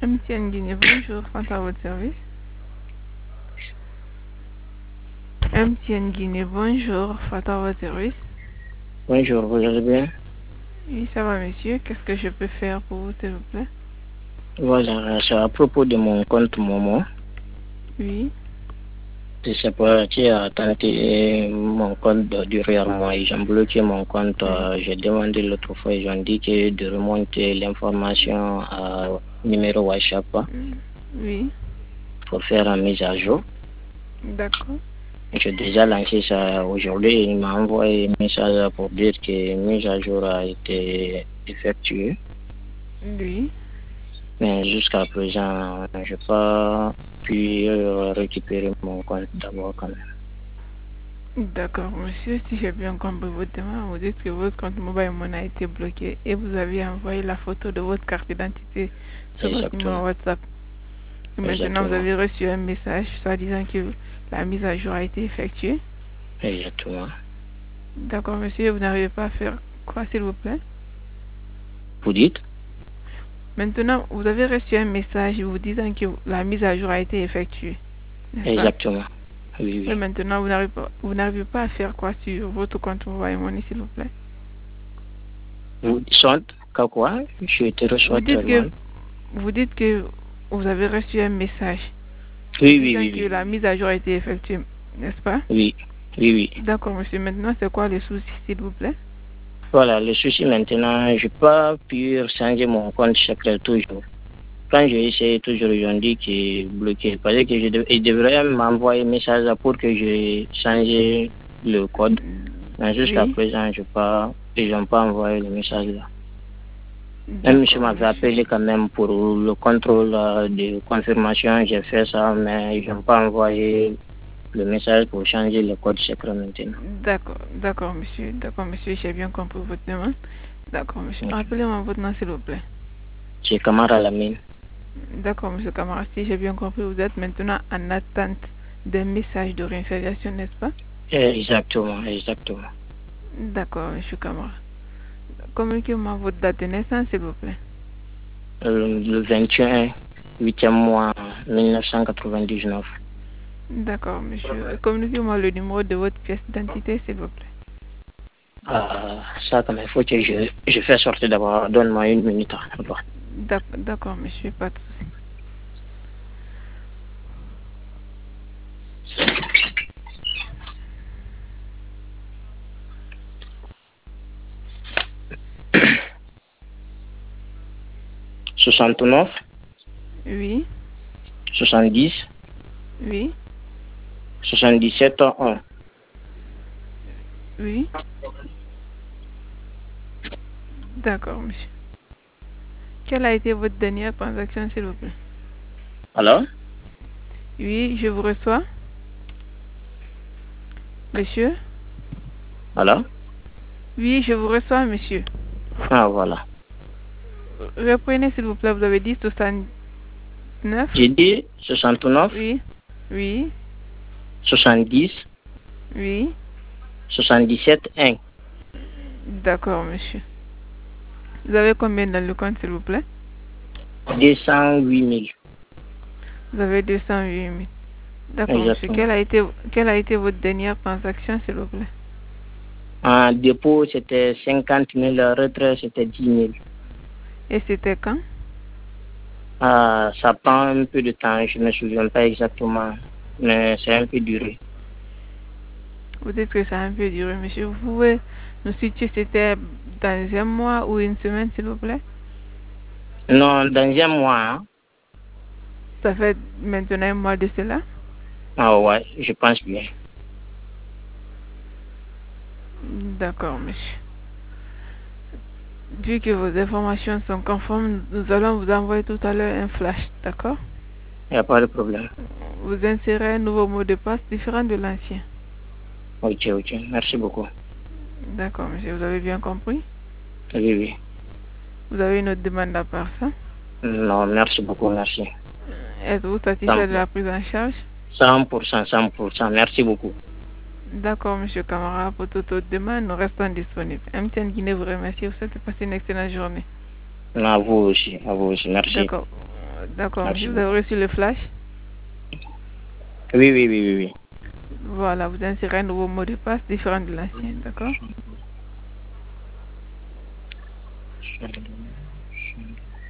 MTN Guinée, bonjour, Fanta à votre service. MTN Guinée, bonjour, Fanta à votre service. Bonjour, vous allez bien? Oui, ça va, monsieur. Qu'est-ce que je peux faire pour vous, s'il vous plaît? Voilà, c'est à propos de mon compte Momo. Oui. Je sais pas, tu as tenté mon compte de durer un mois. Ils ont bloqué mon compte. Oui. J'ai demandé l'autre fois, ils ont dit que de remonter l'information à numéro WhatsApp Oui. pour faire une mise à jour. D'accord. J'ai déjà lancé ça aujourd'hui. Il m'a envoyé un message pour dire que la mise à jour a été effectuée. Oui. Mais jusqu'à présent, je n'ai pas pu récupérer mon compte d'abord quand même. D'accord, monsieur. Si j'ai bien compris votre demande, vous dites que votre compte Mobile Money a été bloqué et vous avez envoyé la photo de votre carte d'identité sur votre numéro Exactement. WhatsApp. Et maintenant, vous Exactement. avez reçu un message soit disant que la mise à jour a été effectuée. Exactement. D'accord, monsieur. Vous n'arrivez pas à faire quoi, s'il vous plaît? Vous dites? Maintenant, vous avez reçu un message vous disant que la mise à jour a été effectuée, n'est-ce pas? Exactement. Oui, Et oui. maintenant, vous n'arrivez pas à faire quoi sur votre compte Mobile Money, s'il vous plaît? Vous dites quoi? Je te reçois tellement. Vous dites que vous avez reçu un message Oui, oui, disant oui, que oui. la mise à jour a été effectuée, n'est-ce pas? Oui, oui, oui. D'accord, monsieur. Maintenant, c'est quoi le souci, s'il vous plaît? Voilà, le souci maintenant, je n'ai pas pu changer mon compte secret toujours. Quand j'ai essayé toujours, ils ont dit qu'il est bloqué. Parce que ils devraient m'envoyer un message pour que je change le code. Mais jusqu'à Oui. présent, ils n'ont pas envoyé le message là. Même monsieur D'accord, m'avait monsieur. appelé quand même pour le contrôle de confirmation. J'ai fait ça, mais ils n'ont pas envoyé le message pour changer le code secret maintenant. D'accord, monsieur. D'accord, monsieur. J'ai bien compris votre demande. D'accord, monsieur. Okay. Rappelez-moi votre nom, s'il vous plaît. C'est Kamara Lamine. D'accord, monsieur Camara. Si j'ai bien compris, vous êtes maintenant en attente d'un message de réinstallation, n'est-ce pas? Exactement, exactement. D'accord, monsieur Camara. Communiquez-moi votre date de naissance, s'il vous plaît. Le 21, 8e mois 1999. D'accord, monsieur. Communiquez-moi le numéro de votre pièce d'identité, s'il vous plaît. Ça, quand même, il faut que je fais sortir d'abord. Donne-moi une minute. D'accord, monsieur. Pas de souci. Soixante-neuf, Oui, 70, oui, 77, 1. oui. D'accord, monsieur. Quelle a été votre dernière transaction, s'il vous plaît? Alors? Oui, je vous reçois. Monsieur? Alors? Oui, je vous reçois, monsieur. Ah, voilà. Reprenez, s'il vous plaît. Vous avez dit 69? J'ai dit 69, Oui, oui, 70, oui. 77, 1. D'accord, monsieur. Vous avez combien dans le compte, s'il vous plaît? 208 000. Vous avez 208 000. D'accord, monsieur. Exactement. Quelle a été votre dernière transaction, s'il vous plaît? En dépôt, c'était 50 000. Retrait, c'était 10 000. Et c'était quand? Ça prend un peu de temps. Je ne me souviens pas exactement. Mais c'est un peu duré. Vous dites que ça a un peu duré, monsieur. Vous pouvez nous situer, c'était dans un mois ou une semaine, s'il vous plaît? Non, dans un mois. Hein? Ça fait maintenant un mois de cela? Ah ouais, je pense bien. D'accord, monsieur. Vu que vos informations sont conformes, nous allons vous envoyer tout à l'heure un flash, d'accord? Il n'y a pas de problème. Vous insérez un nouveau mot de passe différent de l'ancien. Ok, ok. Merci beaucoup. D'accord, monsieur. Vous avez bien compris? Oui, oui. Vous avez une autre demande à part ça? Non, merci beaucoup, merci. Êtes-vous satisfait de 100%, la prise en charge? 100%, 100%. Merci beaucoup. D'accord, monsieur Camara. Pour toute autre demande, nous restons disponibles. MTN Guinée vous remercie. Vous souhaite passer une excellente journée. À vous aussi, à vous aussi. Merci. D'accord. D'accord, Merci monsieur, vous avez reçu le flash? Oui, oui, oui, oui, oui. Voilà, vous insérez un nouveau mot de passe différent de l'ancien, d'accord?